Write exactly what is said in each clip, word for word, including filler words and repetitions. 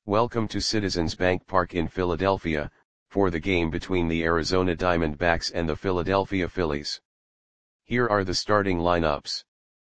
Welcome to Citizens Bank Park in Philadelphia, for the game between the Arizona Diamondbacks and the Philadelphia Phillies. Here are the starting lineups.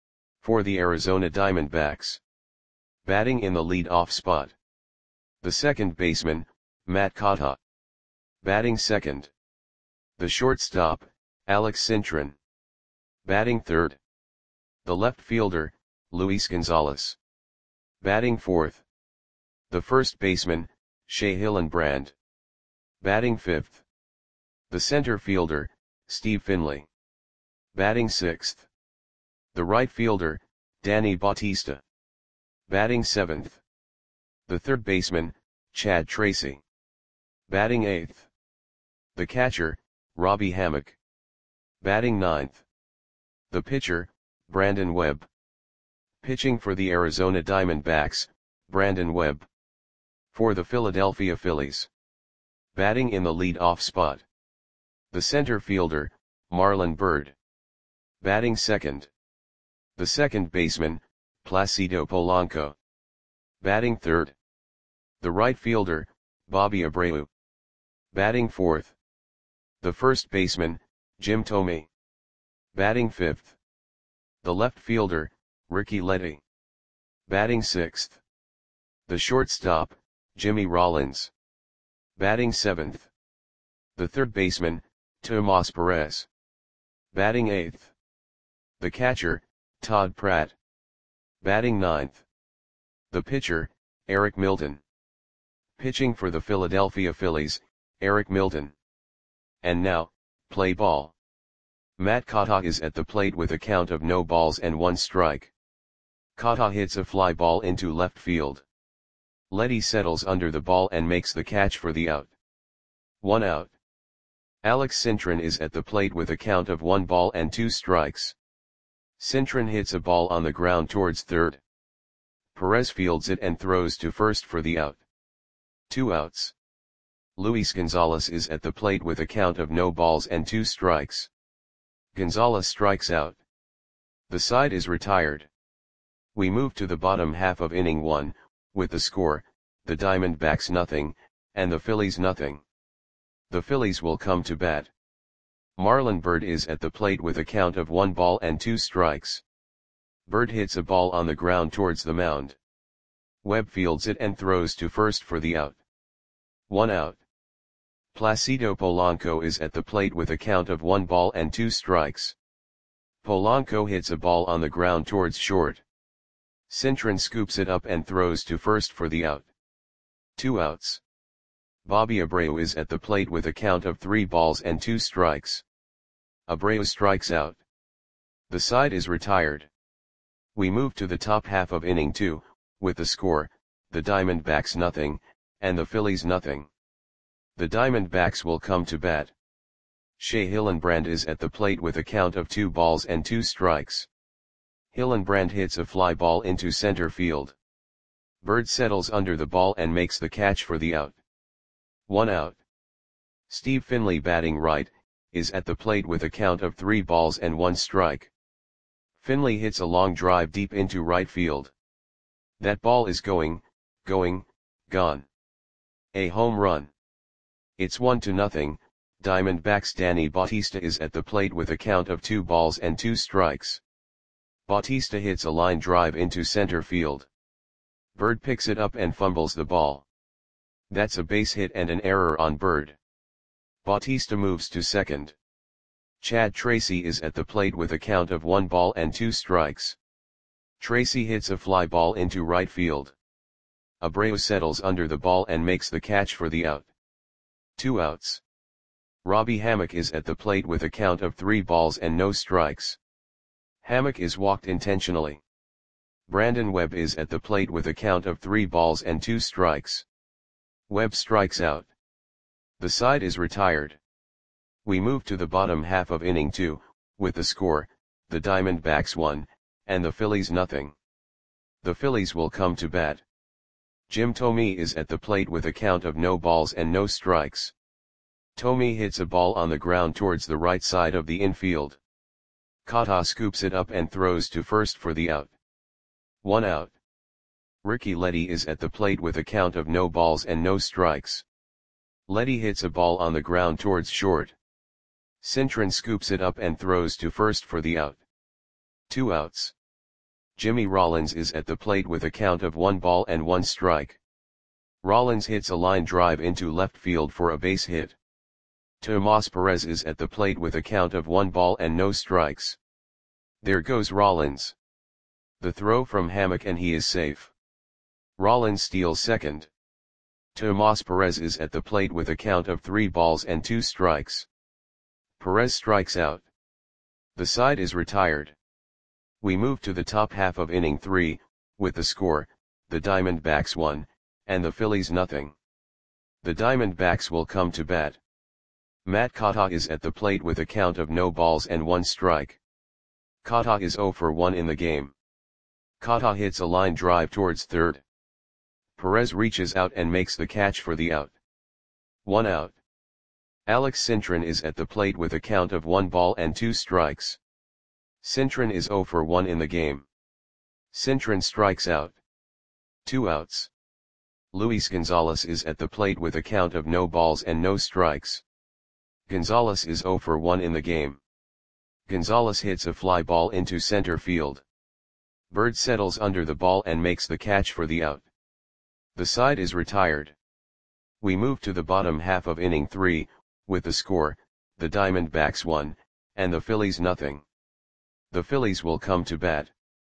For the Arizona Diamondbacks. Batting in the lead-off spot. The second baseman, Matt Kata. Batting second. The shortstop, Alex Cintron. Batting third. The left fielder, Luis Gonzalez. Batting fourth. The first baseman, Shea Hillenbrand. Batting fifth. The center fielder, Steve Finley. Batting sixth. The right fielder, Danny Bautista. Batting seventh. The third baseman, Chad Tracy. Batting eighth. The catcher, Robbie Hammock. Batting ninth. The pitcher, Brandon Webb. Pitching for the Arizona Diamondbacks, Brandon Webb. For the Philadelphia Phillies. Batting in the lead-off spot. The center fielder, Marlon Byrd. Batting second. The second baseman, Placido Polanco. Batting third. The right fielder, Bobby Abreu. Batting fourth. The first baseman, Jim Thome. Batting fifth. The left fielder, Ricky Letty. Batting sixth. The shortstop, Jimmy Rollins. Batting seventh. The third baseman, Tomas Perez. Batting eighth. The catcher, Todd Pratt. Batting ninth. The pitcher, Eric Milton. Pitching for the Philadelphia Phillies, Eric Milton. And now, play ball. Matt Kata is at the plate with a count of no balls and one strike. Kata hits a fly ball into left field. Letty settles under the ball and makes the catch for the out. One out. Alex Cintron is at the plate with a count of one ball and two strikes. Cintron hits a ball on the ground towards third. Perez fields it and throws to first for the out. Two outs. Luis Gonzalez is at the plate with a count of no balls and two strikes. Gonzalez strikes out. The side is retired. We move to the bottom half of inning one, with the score, the Diamondbacks nothing, and the Phillies nothing. The Phillies will come to bat. Marlon Byrd is at the plate with a count of one ball and two strikes. Byrd hits a ball on the ground towards the mound. Webb fields it and throws to first for the out. One out. Placido Polanco is at the plate with a count of one ball and two strikes. Polanco hits a ball on the ground towards short. Cintron scoops it up and throws to first for the out. Two outs. Bobby Abreu is at the plate with a count of three balls and two strikes. Abreu strikes out. The side is retired. We move to the top half of inning two, with the score, the Diamondbacks nothing, and the Phillies nothing. The Diamondbacks will come to bat. Shea Hillenbrand is at the plate with a count of two balls and two strikes. Hillenbrand hits a fly ball into center field. Byrd settles under the ball and makes the catch for the out. One out. Steve Finley, batting right, is at the plate with a count of three balls and one strike. Finley hits a long drive deep into right field. That ball is going, going, gone. A home run. It's one to nothing. Diamondbacks Danny Bautista is at the plate with a count of two balls and two strikes. Bautista hits a line drive into center field. Byrd picks it up and fumbles the ball. That's a base hit and an error on Byrd. Bautista moves to second. Chad Tracy is at the plate with a count of one ball and two strikes. Tracy hits a fly ball into right field. Abreu settles under the ball and makes the catch for the out. Two outs. Robbie Hammock is at the plate with a count of three balls and no strikes. Hammock is walked intentionally. Brandon Webb is at the plate with a count of three balls and two strikes. Webb strikes out. The side is retired. We move to the bottom half of inning two, with the score, the Diamondbacks one, and the Phillies nothing. The Phillies will come to bat. Jim Thome is at the plate with a count of no balls and no strikes. Thome hits a ball on the ground towards the right side of the infield. Kata scoops it up and throws to first for the out. One out. Ricky Leddy is at the plate with a count of no balls and no strikes. Leddy hits a ball on the ground towards short. Cintron scoops it up and throws to first for the out. Two outs. Jimmy Rollins is at the plate with a count of one ball and one strike. Rollins hits a line drive into left field for a base hit. Tomas Perez is at the plate with a count of one ball and no strikes. There goes Rollins. The throw from Hammock and he is safe. Rollins steals second. Tomas Perez is at the plate with a count of three balls and two strikes. Perez strikes out. The side is retired. We move to the top half of inning three, with the score, the Diamondbacks one, and the Phillies nothing. The Diamondbacks will come to bat. Matt Kata is at the plate with a count of no balls and one strike. Kata is zero for one in the game. Kata hits a line drive towards third. Perez reaches out and makes the catch for the out. One out. Alex Cintron is at the plate with a count of one ball and two strikes. Cintron is zero for one in the game. Cintron strikes out. Two outs. Luis Gonzalez is at the plate with a count of no balls and no strikes. Gonzalez is zero for one in the game. Gonzalez hits a fly ball into center field. Bird settles under the ball and makes the catch for the out. The side is retired. We move to the bottom half of inning three, with the score, the Diamondbacks one, and the Phillies nothing. The Phillies will come to bat.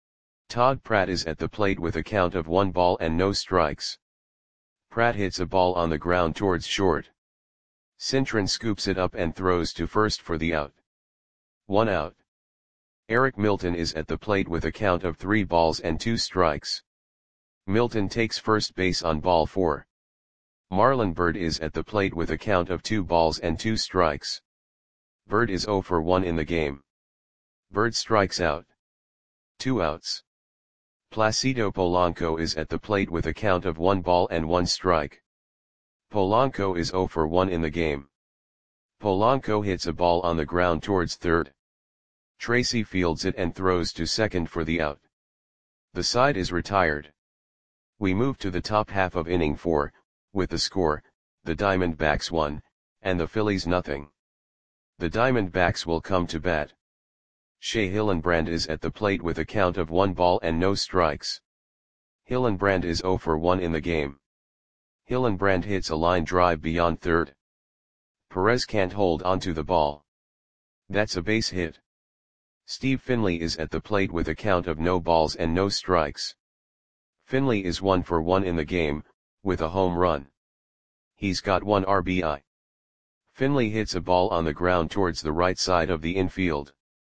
Todd Pratt is at the plate with a count of one ball and no strikes. Pratt hits a ball on the ground towards short. Cintron scoops it up and throws to first for the out. One out. Eric Milton is at the plate with a count of three balls and two strikes. Milton takes first base on ball four. Marlon Byrd is at the plate with a count of two balls and two strikes. Byrd is zero for one in the game. Byrd strikes out. Two outs. Placido Polanco is at the plate with a count of one ball and one strike. Polanco is zero for one in the game. Polanco hits a ball on the ground towards third. Tracy fields it and throws to second for the out. The side is retired. We move to the top half of inning four, with the score, the Diamondbacks one, and the Phillies nothing. The Diamondbacks will come to bat. Shea Hillenbrand is at the plate with a count of one ball and no strikes. Hillenbrand is zero for one in the game. Hillenbrand hits a line drive beyond third. Perez can't hold onto the ball. That's a base hit. Steve Finley is at the plate with a count of no balls and no strikes. Finley is one for one in the game, with a home run. He's got one R B I. Finley hits a ball on the ground towards the right side of the infield.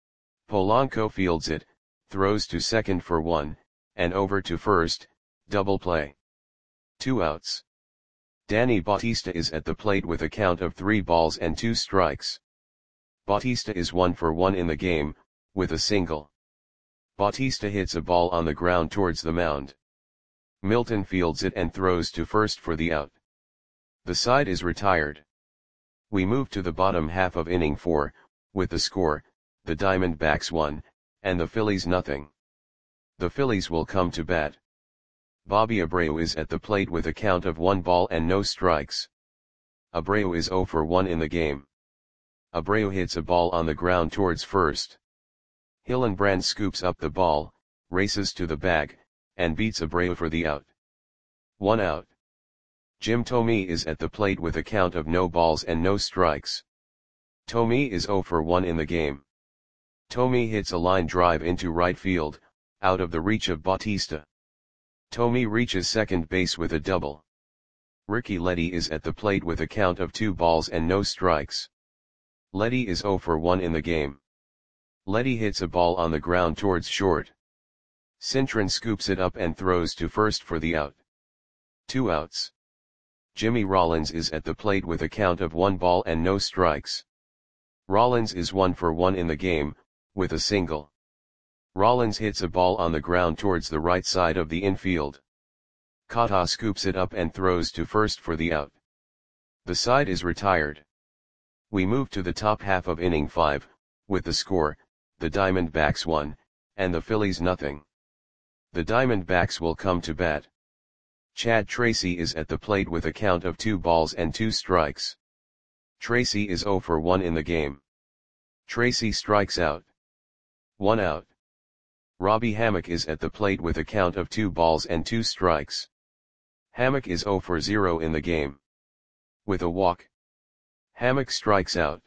Polanco fields it, throws to second for one, and over to first, double play. Two outs. Danny Bautista is at the plate with a count of three balls and two strikes. Bautista is one for one in the game, with a single. Bautista hits a ball on the ground towards the mound. Milton fields it and throws to first for the out. The side is retired. We move to the bottom half of inning four, with the score, the Diamondbacks one, and the Phillies nothing. The Phillies will come to bat. Bobby Abreu is at the plate with a count of one ball and no strikes. Abreu is zero for one in the game. Abreu hits a ball on the ground towards first. Hillenbrand scoops up the ball, races to the bag, and beats Abreu for the out. One out. Jim Thome is at the plate with a count of no balls and no strikes. Thome is zero for one in the game. Thome hits a line drive into right field, out of the reach of Bautista. Thome reaches second base with a double. Ricky Leddy is at the plate with a count of two balls and no strikes. Leddy is zero for one in the game. Leddy hits a ball on the ground towards short. Cintron scoops it up and throws to first for the out. Two outs. Jimmy Rollins is at the plate with a count of one ball and no strikes. Rollins is one for one in the game, with a single. Rollins hits a ball on the ground towards the right side of the infield. Kata scoops it up and throws to first for the out. The side is retired. We move to the top half of inning five, with the score, the Diamondbacks one, and the Phillies nothing. The Diamondbacks will come to bat. Chad Tracy is at the plate with a count of two balls and two strikes. Tracy is zero for one in the game. Tracy strikes out. One out. Robbie Hammock is at the plate with a count of two balls and two strikes. Hammock is zero for zero in the game. With a walk, Hammock strikes out.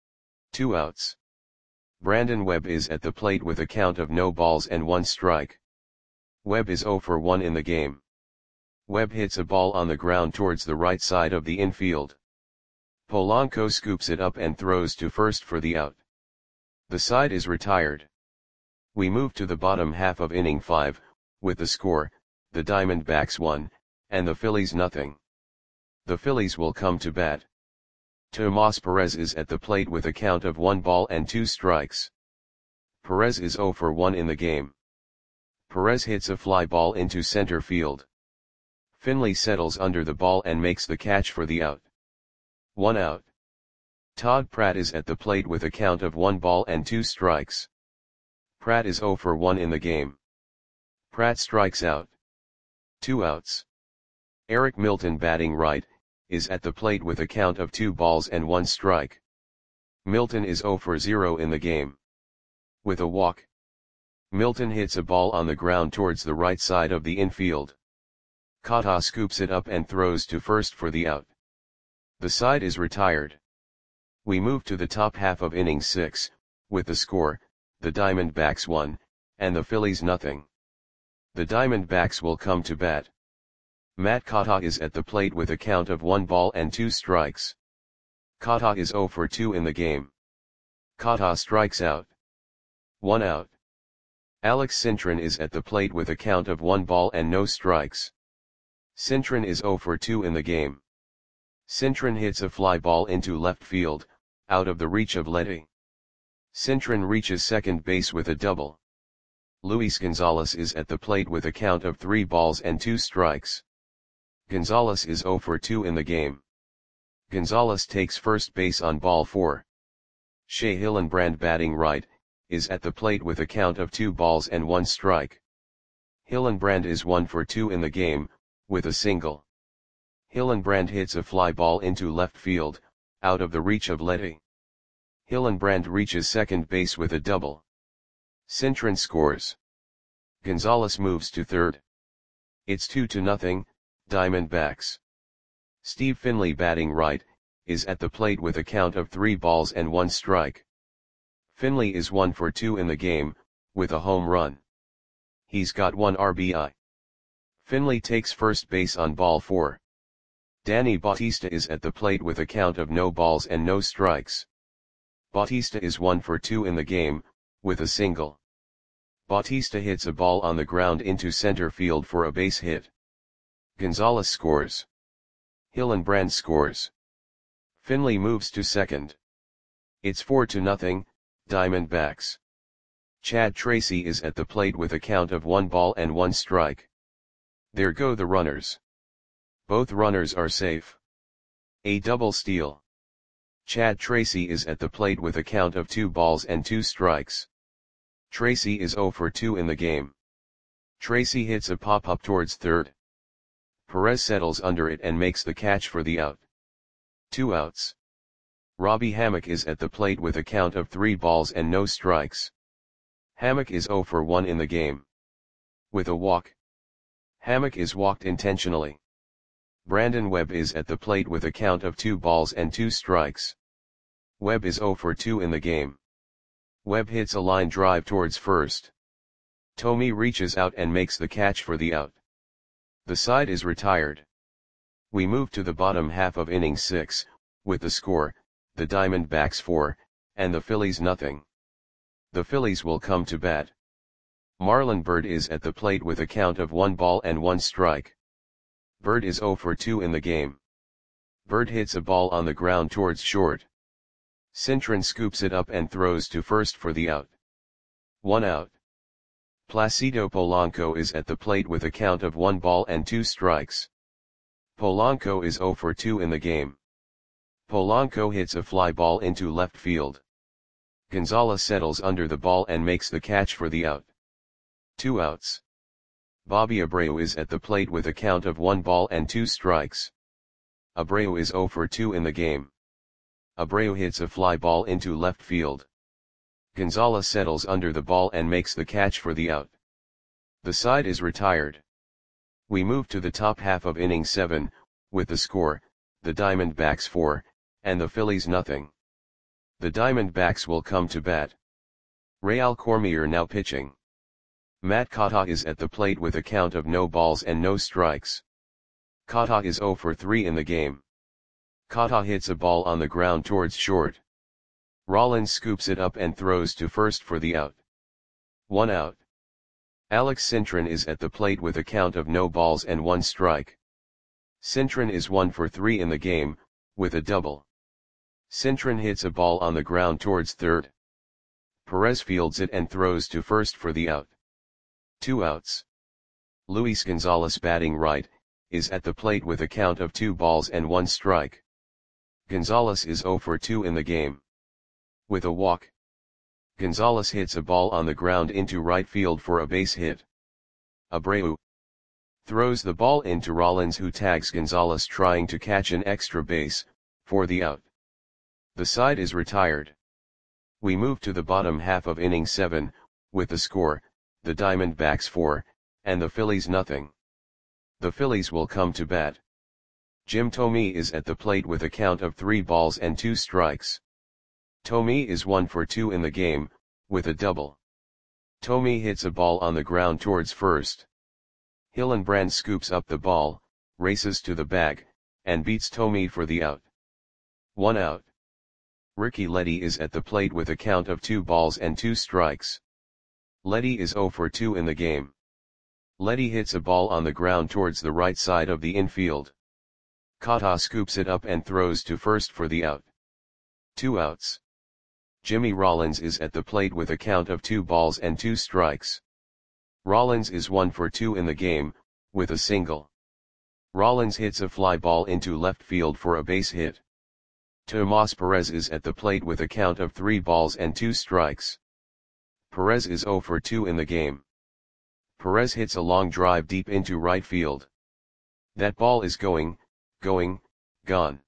Two outs. Brandon Webb is at the plate with a count of no balls and one strike. Webb is zero for one in the game. Webb hits a ball on the ground towards the right side of the infield. Polanco scoops it up and throws to first for the out. The side is retired. We move to the bottom half of inning five, with the score, the Diamondbacks one, and the Phillies nothing. The Phillies will come to bat. Tomas Perez is at the plate with a count of one ball and two strikes. Perez is zero for one in the game. Perez hits a fly ball into center field. Finley settles under the ball and makes the catch for the out. One out. Todd Pratt is at the plate with a count of one ball and two strikes. Pratt is zero for one in the game. Pratt strikes out. Two outs. Eric Milton, batting right, is at the plate with a count of two balls and one strike. Milton is zero for zero in the game. With a walk, Milton hits a ball on the ground towards the right side of the infield. Kata scoops it up and throws to first for the out. The side is retired. We move to the top half of inning six, with the score, the Diamondbacks one, and the Phillies nothing. The Diamondbacks will come to bat. Matt Kata is at the plate with a count of one ball and two strikes. Kata is zero for two in the game. Kata strikes out. One out. Alex Cintron is at the plate with a count of one ball and no strikes. Cintron is zero for two in the game. Cintron hits a fly ball into left field, out of the reach of Letty. Cintron reaches second base with a double. Luis Gonzalez is at the plate with a count of three balls and two strikes. Gonzalez is zero for two in the game. Gonzalez takes first base on ball four. Shea Hillenbrand, batting right, is at the plate with a count of two balls and one strike. Hillenbrand is one for two in the game, with a single. Hillenbrand hits a fly ball into left field, out of the reach of Letty. Hillenbrand reaches second base with a double. Cintron scores. Gonzalez moves to third. It's two to nothing, Diamondbacks. Steve Finley, batting right, is at the plate with a count of three balls and one strike. Finley is one for two in the game, with a home run. He's got one R B I. Finley takes first base on ball four. Danny Bautista is at the plate with a count of no balls and no strikes. Bautista is one for two in the game, with a single. Bautista hits a ball on the ground into center field for a base hit. Gonzalez scores. Hillenbrand scores. Finley moves to second. It's four to nothing, Diamondbacks. Chad Tracy is at the plate with a count of one ball and one strike. There go the runners. Both runners are safe. A double steal. Chad Tracy is at the plate with a count of two balls and two strikes. Tracy is zero for two in the game. Tracy hits a pop-up towards third. Perez settles under it and makes the catch for the out. Two outs. Robbie Hammock is at the plate with a count of three balls and no strikes. Hammock is zero for one in the game. With a walk, Hammock is walked intentionally. Brandon Webb is at the plate with a count of two balls and two strikes. Webb is zero for two in the game. Webb hits a line drive towards first. Tommy reaches out and makes the catch for the out. The side is retired. We move to the bottom half of inning six, with the score, the Diamondbacks four, and the Phillies nothing. The Phillies will come to bat. Marlon Byrd is at the plate with a count of one ball and one strike. Byrd is zero for two in the game. Byrd hits a ball on the ground towards short. Cintron scoops it up and throws to first for the out. One out. Placido Polanco is at the plate with a count of one ball and two strikes. Polanco is zero for two in the game. Polanco hits a fly ball into left field. Gonzalez settles under the ball and makes the catch for the out. Two outs. Bobby Abreu is at the plate with a count of one ball and two strikes. Abreu is zero for two in the game. Abreu hits a fly ball into left field. Gonzalez settles under the ball and makes the catch for the out. The side is retired. We move to the top half of inning seven, with the score, the Diamondbacks four, and the Phillies nothing. The Diamondbacks will come to bat. Real Cormier now pitching. Matt Cota is at the plate with a count of no balls and no strikes. Cota is zero for three in the game. Cota hits a ball on the ground towards short. Rollins scoops it up and throws to first for the out. One out. Alex Cintron is at the plate with a count of no balls and one strike. Cintron is one for three in the game, with a double. Cintron hits a ball on the ground towards third. Perez fields it and throws to first for the out. Two outs. Luis Gonzalez, batting right, is at the plate with a count of two balls and one strike. Gonzalez is zero for two in the game. With a walk. Gonzalez hits a ball on the ground into right field for a base hit. Abreu throws the ball into Rollins, who tags Gonzalez trying to catch an extra base, for the out. The side is retired. We move to the bottom half of inning seven, with the score, the Diamondbacks four, and the Phillies nothing. The Phillies will come to bat. Jim Thome is at the plate with a count of three balls and two strikes. Thome is one for two in the game, with a double. Thome hits a ball on the ground towards first. Hillenbrand scoops up the ball, races to the bag, and beats Thome for the out. One out. Ricky Leddy is at the plate with a count of two balls and two strikes. Leddy is zero for two in the game. Leddy hits a ball on the ground towards the right side of the infield. Cota scoops it up and throws to first for the out. Two outs. Jimmy Rollins is at the plate with a count of two balls and two strikes. Rollins is one for two in the game, with a single. Rollins hits a fly ball into left field for a base hit. Tomas Perez is at the plate with a count of three balls and two strikes. Perez is zero for two in the game. Perez hits a long drive deep into right field. That ball is going, going, gone.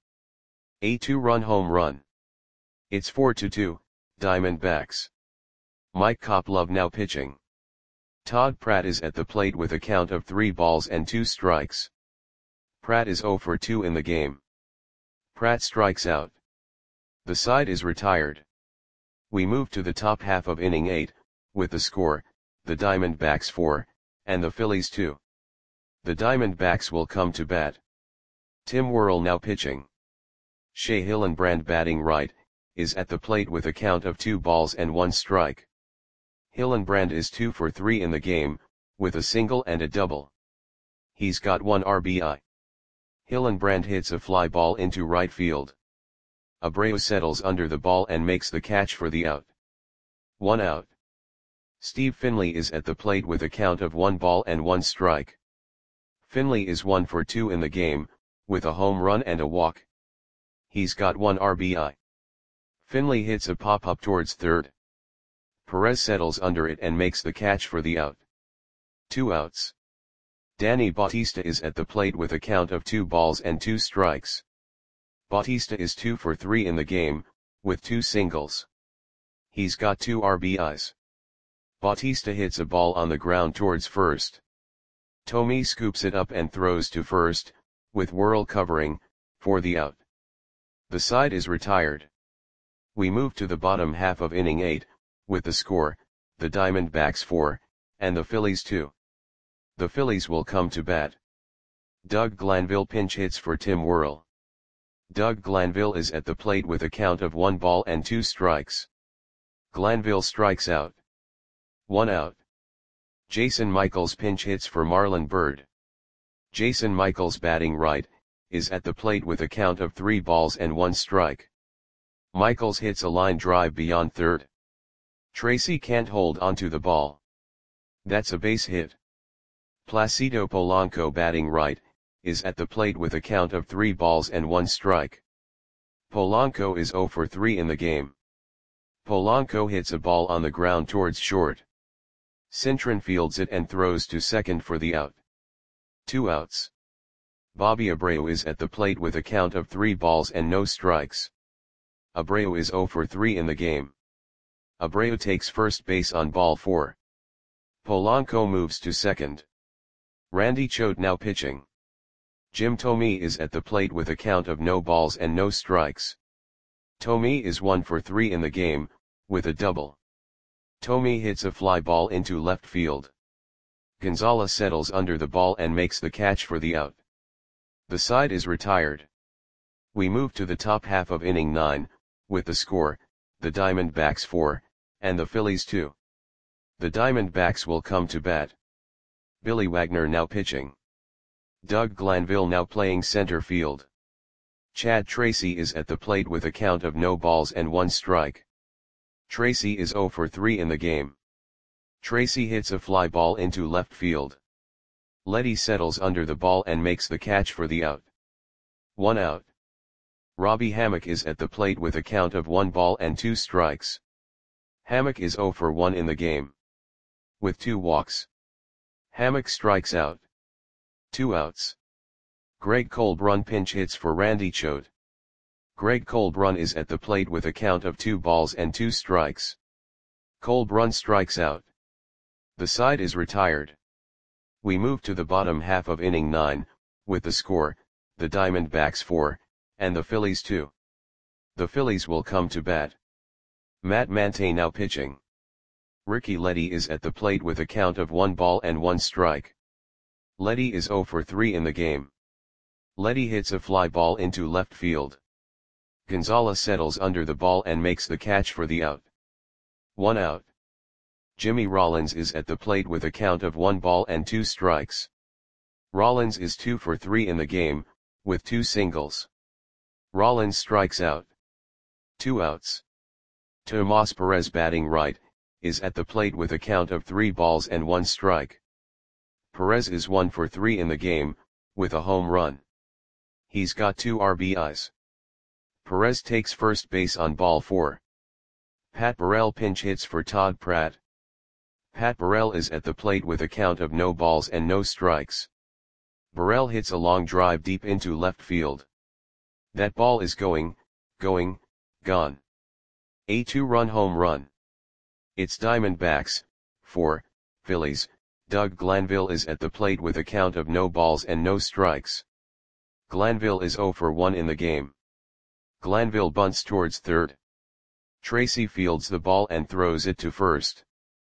A two-run home run. It's four to two, Diamondbacks. Mike Koplov now pitching. Todd Pratt is at the plate with a count of three balls and two strikes. Pratt is zero for two in the game. Pratt strikes out. The side is retired. We move to the top half of inning eight, with the score, the Diamondbacks four, and the Phillies two. The Diamondbacks will come to bat. Tim Worrell now pitching. Shea Hillenbrand, batting right, is at the plate with a count of two balls and one strike. Hillenbrand is two for three in the game, with a single and a double. He's got one R B I. Hillenbrand hits a fly ball into right field. Abreu settles under the ball and makes the catch for the out. One out. Steve Finley is at the plate with a count of one ball and one strike. Finley is one for two in the game, with a home run and a walk. He's got one R B I. Finley hits a pop-up towards third. Perez settles under it and makes the catch for the out. Two outs. Danny Bautista is at the plate with a count of two balls and two strikes. Bautista is two for three in the game, with two singles. He's got two R B Is. Bautista hits a ball on the ground towards first. Thome scoops it up and throws to first, with Worrell covering, for the out. The side is retired. We move to the bottom half of inning eight, with the score, the Diamondbacks four, and the Phillies two. The Phillies will come to bat. Doug Glanville pinch hits for Tim Worrell. Doug Glanville is at the plate with a count of one ball and two strikes. Glanville strikes out. One out. Jason Michaels pinch hits for Marlon Byrd. Jason Michaels, batting right, is at the plate with a count of three balls and one strike. Michaels hits a line drive beyond third. Tracy can't hold onto the ball. That's a base hit. Placido Polanco, batting right, is at the plate with a count of three balls and one strike. Polanco is zero for three in the game. Polanco hits a ball on the ground towards short. Cintron fields it and throws to second for the out. Two outs. Bobby Abreu is at the plate with a count of three balls and no strikes. Abreu is oh for three in the game. Abreu takes first base on ball four. Polanco moves to second. Randy Choate now pitching. Jim Thome is at the plate with a count of no balls and no strikes. Thome is one for three in the game, with a double. Thome hits a fly ball into left field. Gonzalez settles under the ball and makes the catch for the out. The side is retired. We move to the top half of inning nine, with the score, the Diamondbacks four, and the Phillies two. The Diamondbacks will come to bat. Billy Wagner now pitching. Doug Glanville now playing center field. Chad Tracy is at the plate with a count of no balls and one strike. Tracy is oh for three in the game. Tracy hits a fly ball into left field. Letty settles under the ball and makes the catch for the out. One out. Robbie Hammock is at the plate with a count of one ball and two strikes. Hammock is oh for one in the game. With two walks. Hammock strikes out. Two outs. Greg Colbrun pinch hits for Randy Choate. Greg Colbrun is at the plate with a count of two balls and two strikes. Colbrun strikes out. The side is retired. We move to the bottom half of inning nine, with the score, the Diamondbacks four, and the Phillies two. The Phillies will come to bat. Matt Mante now pitching. Ricky Letty is at the plate with a count of one ball and one strike. Letty is oh for three in the game. Letty hits a fly ball into left field. Gonzalez settles under the ball and makes the catch for the out. One out. Jimmy Rollins is at the plate with a count of one ball and two strikes. Rollins is two for three in the game, with two singles. Rollins strikes out. Two outs. Tomas Perez batting right, is at the plate with a count of three balls and one strike. Perez is one for three in the game, with a home run. He's got two R B Is. Perez takes first base on ball four. Pat Burrell pinch hits for Todd Pratt. Pat Burrell is at the plate with a count of no balls and no strikes. Burrell hits a long drive deep into left field. That ball is going, going, gone. A two-run home run. It's Diamondbacks, four, Phillies. Doug Glanville is at the plate with a count of no balls and no strikes. Glanville is oh for one in the game. Glanville bunts towards third. Tracy fields the ball and throws it to first.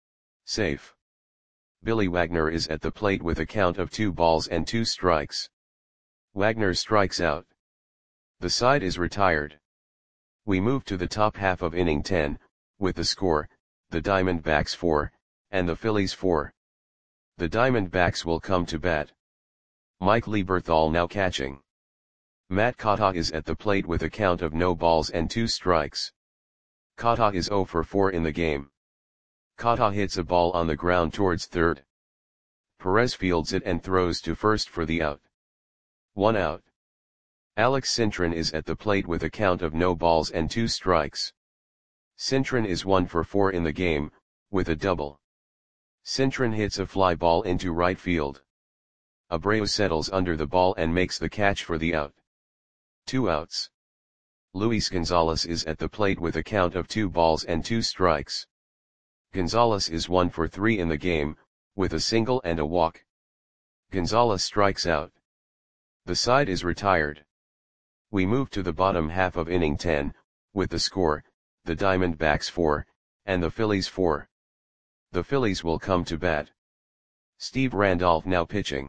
Safe. Billy Wagner is at the plate with a count of two balls and two strikes. Wagner strikes out. The side is retired. We move to the top half of inning ten, with the score, the Diamondbacks four, and the Phillies four. The Diamondbacks will come to bat. Mike Lieberthal now catching. Matt Cotta is at the plate with a count of no balls and two strikes. Cotta is oh for four in the game. Cotta hits a ball on the ground towards third. Perez fields it and throws to first for the out. One out. Alex Cintron is at the plate with a count of no balls and two strikes. Cintron is one for four in the game, with a double. Cintron hits a fly ball into right field. Abreu settles under the ball and makes the catch for the out. Two outs. Luis Gonzalez is at the plate with a count of two balls and two strikes. Gonzalez is one for three in the game, with a single and a walk. Gonzalez strikes out. The side is retired. We move to the bottom half of inning ten, with the score, the Diamondbacks four, and the Phillies four. The Phillies will come to bat. Steve Randolph now pitching.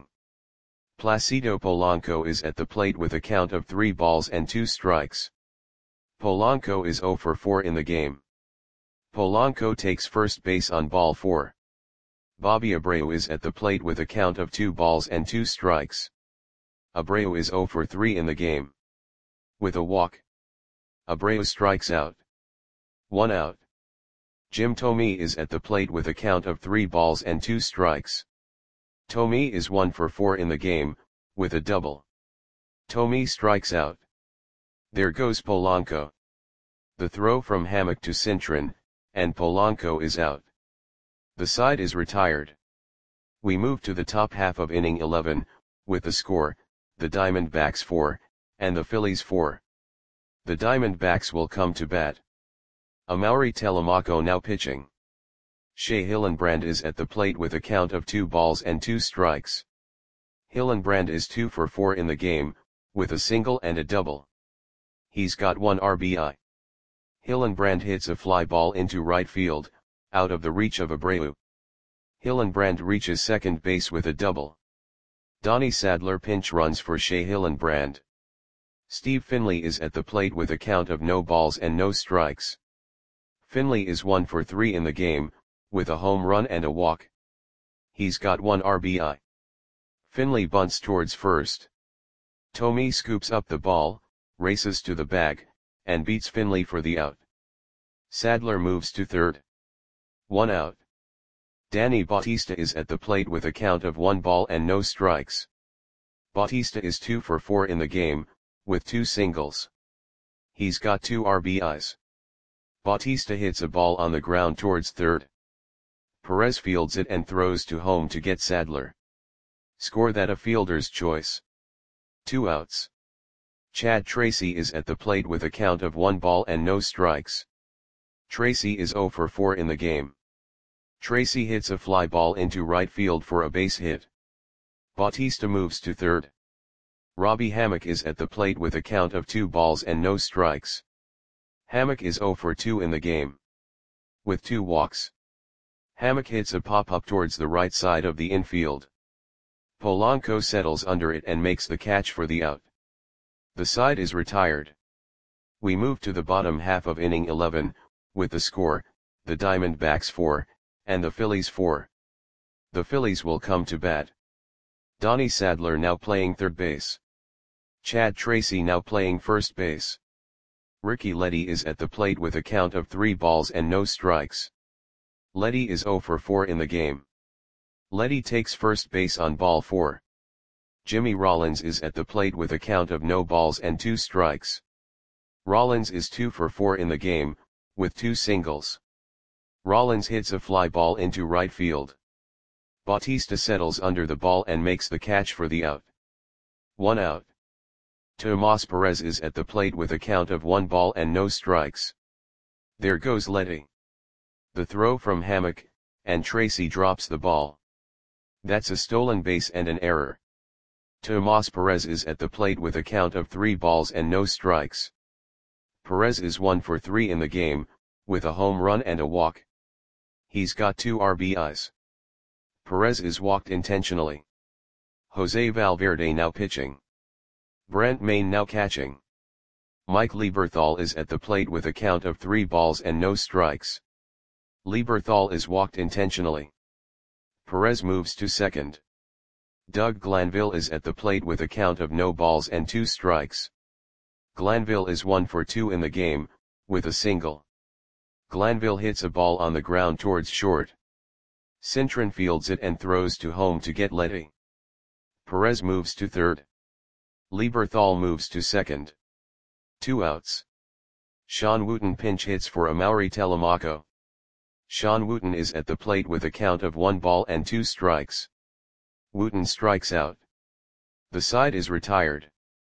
Placido Polanco is at the plate with a count of three balls and two strikes. Polanco is oh for four in the game. Polanco takes first base on ball four. Bobby Abreu is at the plate with a count of two balls and two strikes. Abreu is oh for three in the game. With a walk. Abreu strikes out. One out. Jim Thome is at the plate with a count of three balls and two strikes. Thome is one for four in the game, with a double. Thome strikes out. There goes Polanco. The throw from Hammock to Cintron, and Polanco is out. The side is retired. We move to the top half of inning eleven, with the score, the Diamondbacks four, and the Phillies four. The Diamondbacks will come to bat. Amaury Telemaco now pitching. Shea Hillenbrand is at the plate with a count of two balls and two strikes. Hillenbrand is two for four in the game, with a single and a double. He's got one R B I. Hillenbrand hits a fly ball into right field, out of the reach of Abreu. Hillenbrand reaches second base with a double. Donnie Sadler pinch runs for Shea Hillenbrand. Steve Finley is at the plate with a count of no balls and no strikes. Finley is one for three in the game, with a home run and a walk. He's got one R B I. Finley bunts towards first. Thome scoops up the ball, races to the bag, and beats Finley for the out. Sadler moves to third. One out. Danny Bautista is at the plate with a count of one ball and no strikes. Bautista is two for four in the game, with two singles. He's got two R B Is. Bautista hits a ball on the ground towards third. Perez fields it and throws to home to get Sadler. Score that a fielder's choice. Two outs. Chad Tracy is at the plate with a count of one ball and no strikes. Tracy is zero for four in the game. Tracy hits a fly ball into right field for a base hit. Bautista moves to third. Robbie Hammock is at the plate with a count of two balls and no strikes. Hammock is zero for two in the game. With two walks. Hammock hits a pop-up towards the right side of the infield. Polanco settles under it and makes the catch for the out. The side is retired. We move to the bottom half of inning eleven, with the score, the Diamondbacks four, and the Phillies four. The Phillies will come to bat. Donnie Sadler now playing third base. Chad Tracy now playing first base. Ricky Leddy is at the plate with a count of three balls and no strikes. Leddy is zero for four in the game. Leddy takes first base on ball four. Jimmy Rollins is at the plate with a count of no balls and two strikes. Rollins is two for four in the game, with two singles. Rollins hits a fly ball into right field. Bautista settles under the ball and makes the catch for the out. One out. Tomas Perez is at the plate with a count of one ball and no strikes. There goes Leddy. The throw from Hammock, and Tracy drops the ball. That's a stolen base and an error. Tomas Perez is at the plate with a count of three balls and no strikes. Perez is one for three in the game, with a home run and a walk. He's got two R B Is. Perez is walked intentionally. Jose Valverde now pitching. Brent Mayne now catching. Mike Lieberthal is at the plate with a count of three balls and no strikes. Lieberthal is walked intentionally. Perez moves to second. Doug Glanville is at the plate with a count of no balls and two strikes. Glanville is one for two in the game, with a single. Glanville hits a ball on the ground towards short. Cintron fields it and throws to home to get Leddy. Perez moves to third. Lieberthal moves to second. Two outs. Sean Wooten pinch hits for Amaury Telemaco. Sean Wooten is at the plate with a count of one ball and two strikes. Wooten strikes out. The side is retired.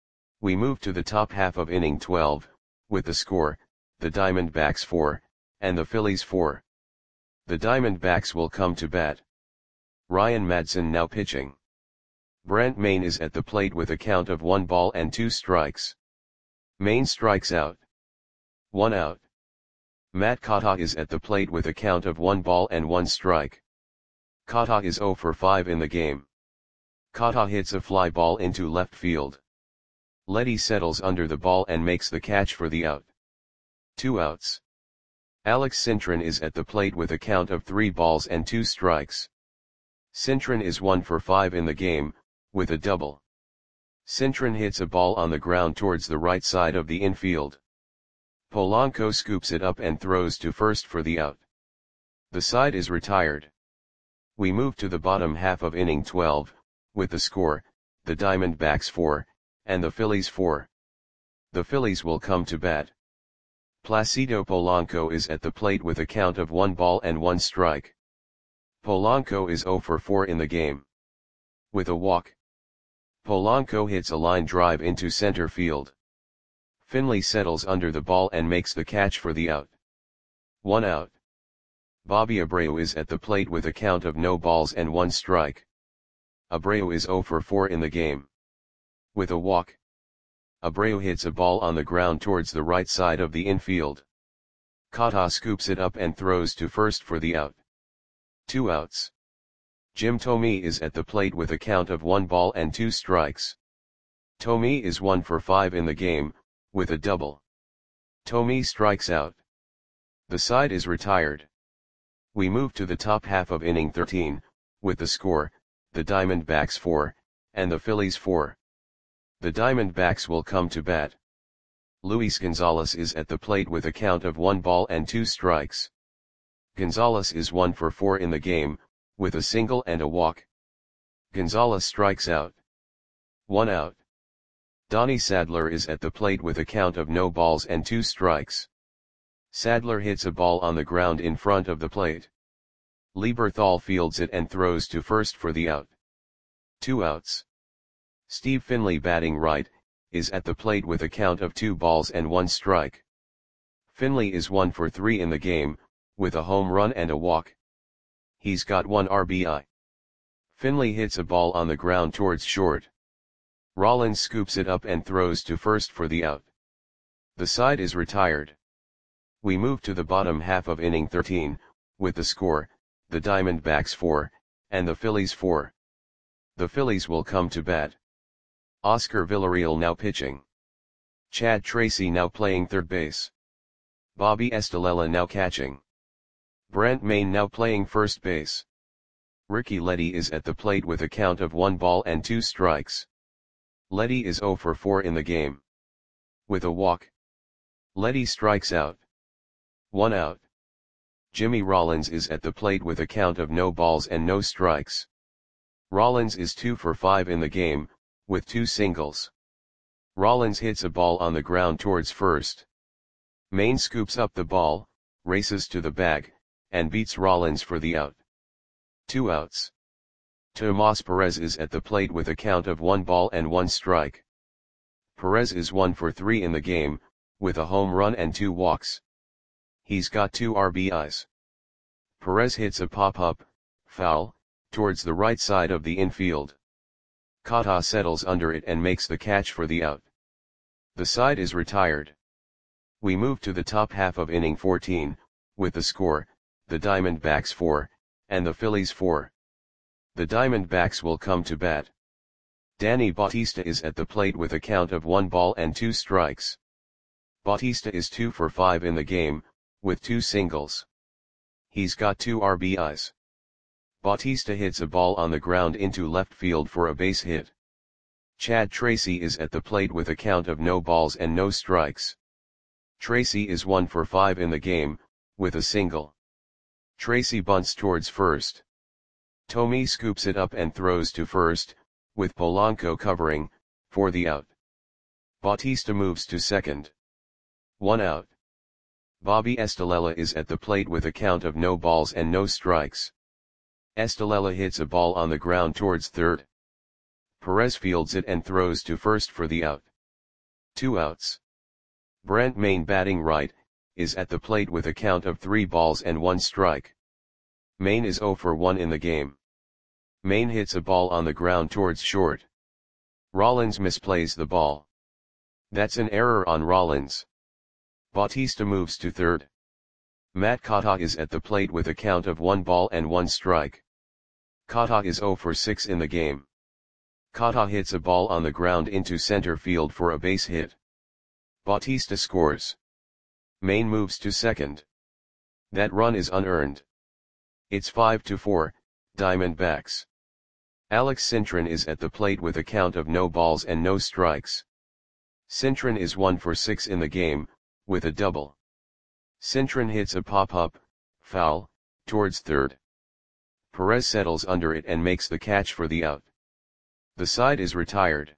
We move to the top half of inning twelve, with the score, the Diamondbacks four, and the Phillies four. The Diamondbacks will come to bat. Ryan Madson now pitching. Brent Mayne is at the plate with a count of one ball and two strikes. Mayne strikes out. One out. Matt Kata is at the plate with a count of one ball and one strike. Kata is zero for five in the game. Kata hits a fly ball into left field. Leddy settles under the ball and makes the catch for the out. Two outs. Alex Cintron is at the plate with a count of three balls and two strikes. Cintron is one for five in the game, with a double. Cintron hits a ball on the ground towards the right side of the infield. Polanco scoops it up and throws to first for the out. The side is retired. We move to the bottom half of inning twelve, with the score, the Diamondbacks four, and the Phillies four. The Phillies will come to bat. Placido Polanco is at the plate with a count of one ball and one strike. Polanco is zero for four in the game. With a walk, Polanco hits a line drive into center field. Finley settles under the ball and makes the catch for the out. One out. Bobby Abreu is at the plate with a count of no balls and one strike. Abreu is zero for four in the game. With a walk, Abreu hits a ball on the ground towards the right side of the infield. Kata scoops it up and throws to first for the out. Two outs. Jim Thome is at the plate with a count of one ball and two strikes. Thome is one for five in the game, with a double. Thome strikes out. The side is retired. We move to the top half of inning thirteen, with the score, the Diamondbacks four, and the Phillies four. The Diamondbacks will come to bat. Luis Gonzalez is at the plate with a count of one ball and two strikes. Gonzalez is one for four in the game, with a single and a walk. Gonzalez strikes out. One out. Donnie Sadler is at the plate with a count of no balls and two strikes. Sadler hits a ball on the ground in front of the plate. Lieberthal fields it and throws to first for the out. Two outs. Steve Finley, batting right, is at the plate with a count of two balls and one strike. Finley is one for three in the game, with a home run and a walk. He's got one R B I. Finley hits a ball on the ground towards short. Rollins scoops it up and throws to first for the out. The side is retired. We move to the bottom half of inning thirteen, with the score, the Diamondbacks four, and the Phillies four. The Phillies will come to bat. Oscar Villarreal now pitching. Chad Tracy now playing third base. Bobby Estalella now catching. Brent Maine now playing first base. Ricky Leddy is at the plate with a count of one ball and two strikes. Leddy is zero for four in the game. With a walk, Leddy strikes out. One out. Jimmy Rollins is at the plate with a count of no balls and no strikes. Rollins is two for five in the game, with two singles. Rollins hits a ball on the ground towards first. Maine scoops up the ball, races to the bag, and beats Rollins for the out. Two outs. Tomas Perez is at the plate with a count of one ball and one strike. Perez is one for three in the game, with a home run and two walks. He's got two R B Is. Perez hits a pop-up, foul, towards the right side of the infield. Kata settles under it and makes the catch for the out. The side is retired. We move to the top half of inning fourteen, with the score, the Diamondbacks four, and the Phillies four. The Diamondbacks will come to bat. Danny Bautista is at the plate with a count of one ball and two strikes. Bautista is two for five in the game, with two singles. He's got two R B Is. Bautista hits a ball on the ground into left field for a base hit. Chad Tracy is at the plate with a count of no balls and no strikes. Tracy is one for five in the game, with a single. Tracy bunts towards first. Thome scoops it up and throws to first, with Polanco covering, for the out. Bautista moves to second. One out. Bobby Estalella is at the plate with a count of no balls and no strikes. Estalella hits a ball on the ground towards third. Perez fields it and throws to first for the out. Two outs. Brent Maine, batting right, is at the plate with a count of three balls and one strike. Maine is zero for one in the game. Maine hits a ball on the ground towards short. Rollins misplays the ball. That's an error on Rollins. Bautista moves to third. Matt Kata is at the plate with a count of one ball and one strike. Kata is zero for six in the game. Kata hits a ball on the ground into center field for a base hit. Bautista scores. Maine moves to second. That run is unearned. It's five to four, Diamondbacks. Alex Cintron is at the plate with a count of no balls and no strikes. Cintron is one for six in the game, with a double. Cintron hits a pop-up, foul, towards third. Perez settles under it and makes the catch for the out. The side is retired.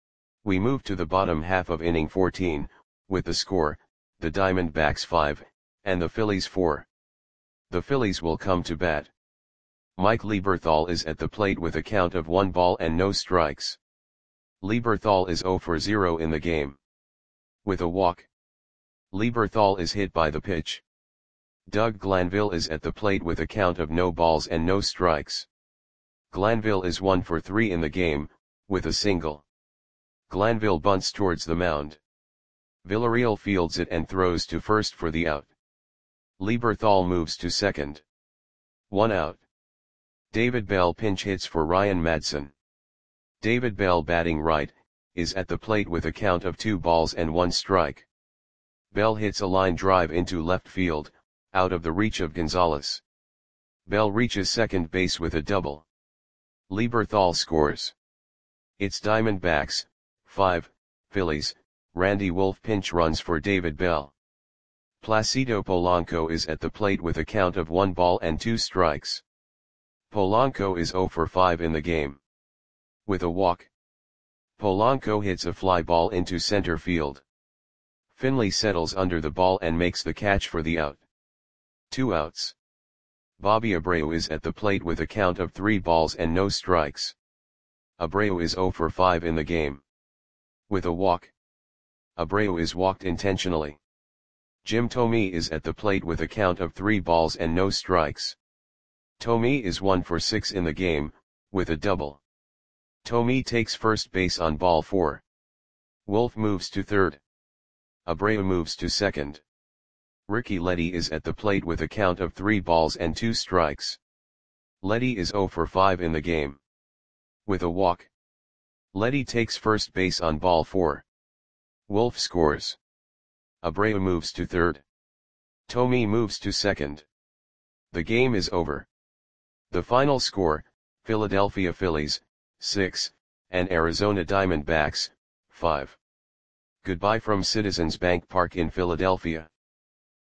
We move to the bottom half of inning fourteen, with the score, the Diamondbacks five, and the Phillies four. The Phillies will come to bat. Mike Lieberthal is at the plate with a count of one ball and no strikes. Lieberthal is zero for zero in the game. With a walk. Lieberthal is hit by the pitch. Doug Glanville is at the plate with a count of no balls and no strikes. Glanville is one for three in the game, with a single. Glanville bunts towards the mound. Villarreal fields it and throws to first for the out. Lieberthal moves to second. One out. David Bell pinch hits for Ryan Madson. David Bell, batting right, is at the plate with a count of two balls and one strike. Bell hits a line drive into left field, out of the reach of Gonzalez. Bell reaches second base with a double. Lieberthal scores. It's Diamondbacks, five, Phillies. Randy Wolf pinch runs for David Bell. Placido Polanco is at the plate with a count of one ball and two strikes. Polanco is zero for five in the game. With a walk. Polanco hits a fly ball into center field. Finley settles under the ball and makes the catch for the out. Two outs. Bobby Abreu is at the plate with a count of three balls and no strikes. Abreu is zero for five in the game. With a walk. Abreu is walked intentionally. Jim Thome is at the plate with a count of three balls and no strikes. Thome is one for six in the game, with a double. Thome takes first base on ball four. Wolf moves to third. Abreu moves to second. Ricky Leddy is at the plate with a count of three balls and two strikes. Leddy is zero for five in the game. With a walk. Leddy takes first base on ball four. Wolf scores. Abreu moves to third. Thome moves to second. The game is over. The final score, Philadelphia Phillies, six, and Arizona Diamondbacks, five. Goodbye from Citizens Bank Park in Philadelphia.